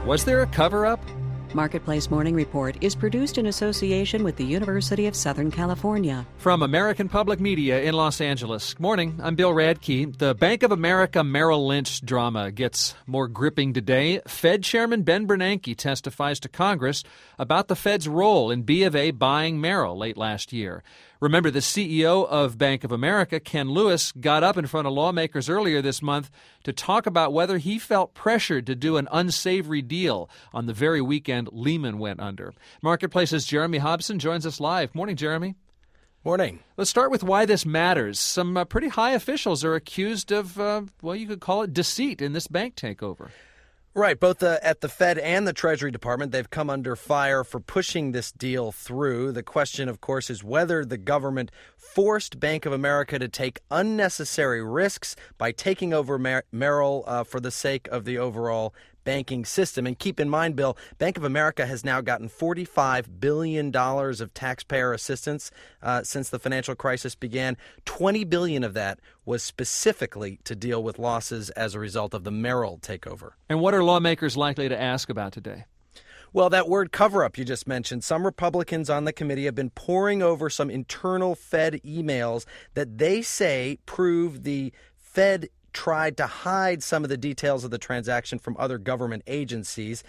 Was there a cover-up? Marketplace Morning Report is produced in association with the University of Southern California. From American Public Media in Los Angeles. Morning, I'm Bill Radke. The Bank of America Merrill Lynch drama gets more gripping today. Fed Chairman Ben Bernanke testifies to Congress about the Fed's role in B of A buying Merrill late last year. Remember, the CEO of Bank of America, Ken Lewis, got up in front of lawmakers earlier this month to talk about whether he felt pressured to do an unsavory deal on the very weekend Lehman went under. Marketplace's Jeremy Hobson joins us live. Morning, Jeremy. Morning. Let's start with why this matters. Some pretty high officials are accused of, you could call it deceit in this bank takeover. Right. Both at the Fed and the Treasury Department, they've come under fire for pushing this deal through. The question, of course, is whether the government forced Bank of America to take unnecessary risks by taking over Merrill for the sake of the overall banking system. And keep in mind, Bill, Bank of America has now gotten $45 billion of taxpayer assistance since the financial crisis began. $20 billion of that was specifically to deal with losses as a result of the Merrill takeover. And what are lawmakers likely to ask about today? Well, that word cover-up you just mentioned, some Republicans on the committee have been poring over some internal Fed emails that they say prove the Fed tried to hide some of the details of the transaction from other government agencies.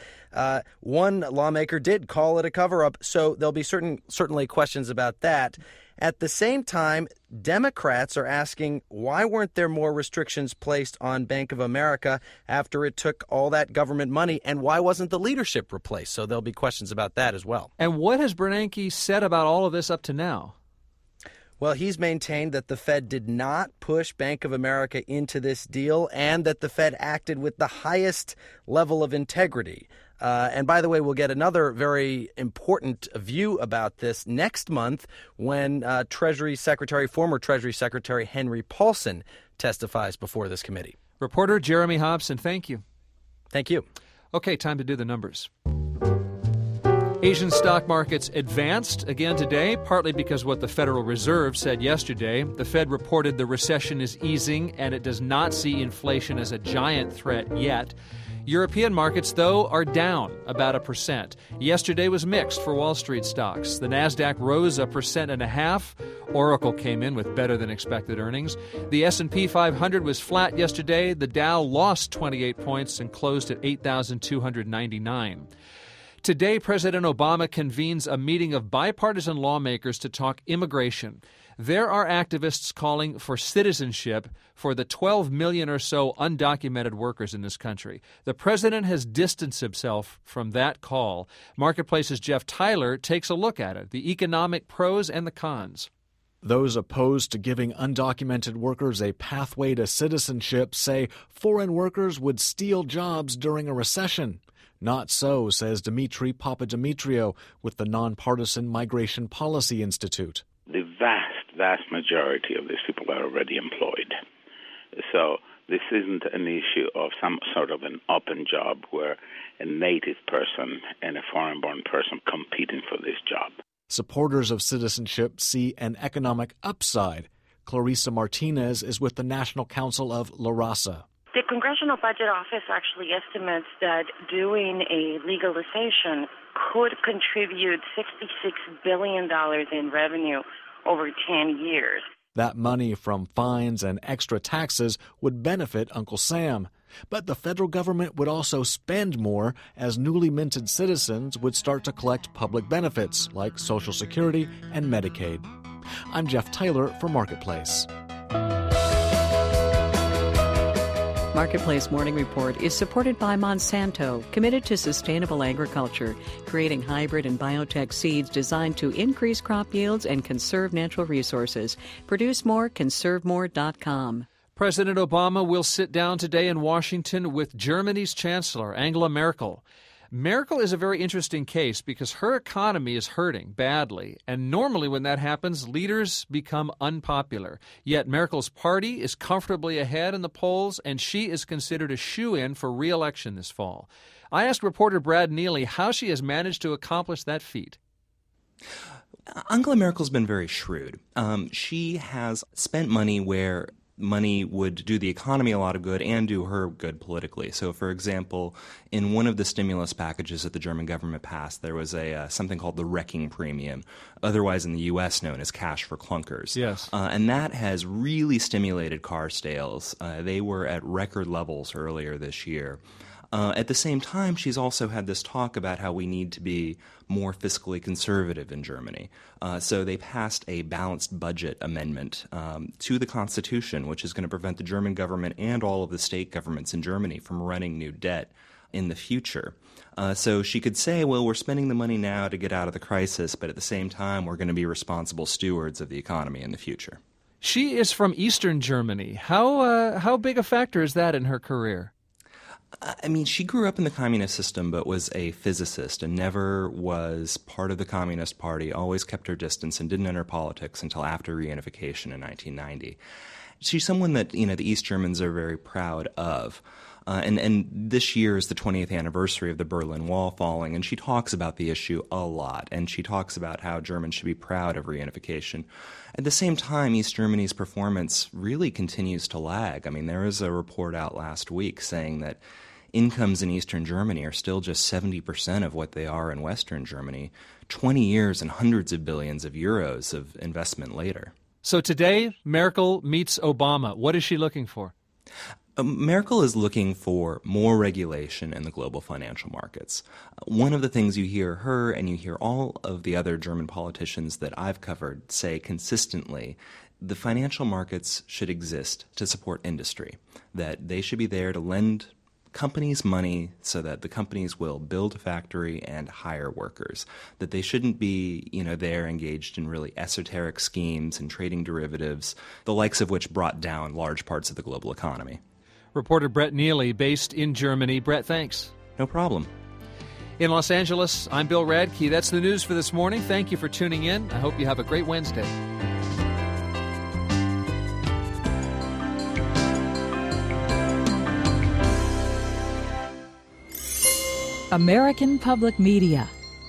One lawmaker did call it a cover-up, so there'll be certainly questions about that. At the same time, Democrats are asking why weren't there more restrictions placed on Bank of America after it took all that government money, and why wasn't the leadership replaced? So there'll be questions about that as well. And what has Bernanke said about all of this up to now? Well, he's maintained that the Fed did not push Bank of America into this deal and that the Fed acted with the highest level of integrity. And by the way, we'll get another very important view about this next month when former Treasury Secretary Henry Paulson testifies before this committee. Reporter Jeremy Hobson, thank you. Thank you. Okay, time to do the numbers. Asian stock markets advanced again today, partly because what the Federal Reserve said yesterday. The Fed reported the recession is easing and it does not see inflation as a giant threat yet. European markets, though, are down about 1%. Yesterday was mixed for Wall Street stocks. The Nasdaq rose 1.5%. Oracle came in with better than expected earnings. The S&P 500 was flat yesterday. The Dow lost 28 points and closed at 8,299. Today, President Obama convenes a meeting of bipartisan lawmakers to talk immigration. There are activists calling for citizenship for the 12 million or so undocumented workers in this country. The president has distanced himself from that call. Marketplace's Jeff Tyler takes a look at it, the economic pros and the cons. Those opposed to giving undocumented workers a pathway to citizenship say foreign workers would steal jobs during a recession. Not so, says Dimitri Papadimitriou with the nonpartisan Migration Policy Institute. The vast majority of these people are already employed. So this isn't an issue of some sort of an open job where a native person and a foreign-born person competing for this job. Supporters of citizenship see an economic upside. Clarissa Martinez is with the National Council of La Raza. The Congressional Budget Office actually estimates that doing a legalization could contribute $66 billion in revenue over 10 years. That money from fines and extra taxes would benefit Uncle Sam. But the federal government would also spend more as newly minted citizens would start to collect public benefits like Social Security and Medicaid. I'm Jeff Tyler for Marketplace. Marketplace Morning Report is supported by Monsanto, committed to sustainable agriculture, creating hybrid and biotech seeds designed to increase crop yields and conserve natural resources. Produce more, conservemore.com. President Obama will sit down today in Washington with Germany's Chancellor, Angela Merkel. Merkel is a very interesting case because her economy is hurting badly, and normally when that happens, leaders become unpopular. Yet Merkel's party is comfortably ahead in the polls, and she is considered a shoo-in for re-election this fall. I asked reporter Brad Neely how she has managed to accomplish that feat. Angela Merkel's been very shrewd. She has spent money where money would do the economy a lot of good and do her good politically. So, for example, in one of the stimulus packages that the German government passed, there was something called the wrecking premium, otherwise in the U.S. known as cash for clunkers. Yes. And that has really stimulated car sales. They were at record levels earlier this year. At the same time, she's also had this talk about how we need to be more fiscally conservative in Germany. So they passed a balanced budget amendment to the Constitution, which is going to prevent the German government and all of the state governments in Germany from running new debt in the future. So she could say, well, we're spending the money now to get out of the crisis, but at the same time, we're going to be responsible stewards of the economy in the future. She is from Eastern Germany. How big a factor is that in her career? I mean, she grew up in the communist system but was a physicist and never was part of the Communist Party, always kept her distance and didn't enter politics until after reunification in 1990. She's someone that, the East Germans are very proud of. And this year is the 20th anniversary of the Berlin Wall falling, and she talks about the issue a lot, and she talks about how Germans should be proud of reunification. At the same time, East Germany's performance really continues to lag. I mean, there was a report out last week saying that incomes in Eastern Germany are still just 70% of what they are in Western Germany, 20 years and hundreds of billions of euros of investment later. So today, Merkel meets Obama. What is she looking for? Merkel is looking for more regulation in the global financial markets. One of the things you hear her and you hear all of the other German politicians that I've covered say consistently, the financial markets should exist to support industry, that they should be there to lend companies money so that the companies will build a factory and hire workers, that they shouldn't be, there engaged in really esoteric schemes and trading derivatives, the likes of which brought down large parts of the global economy. Reporter Brett Neely, based in Germany. Brett, thanks. No problem. In Los Angeles, I'm Bill Radke. That's the news for this morning. Thank you for tuning in. I hope you have a great Wednesday. American Public Media.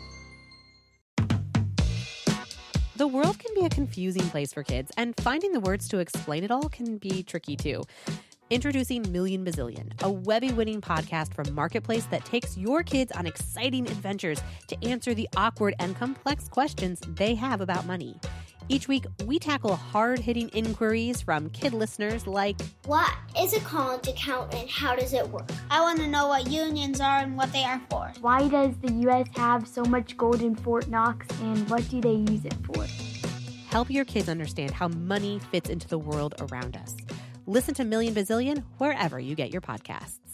The world can be a confusing place for kids, and finding the words to explain it all can be tricky too. Introducing Million Bazillion, a Webby-winning podcast from Marketplace that takes your kids on exciting adventures to answer the awkward and complex questions they have about money. Each week, we tackle hard-hitting inquiries from kid listeners like, what is a college account and how does it work? I want to know what unions are and what they are for. Why does the U.S. have so much gold in Fort Knox and what do they use it for? Help your kids understand how money fits into the world around us. Listen to Million Bazillion wherever you get your podcasts.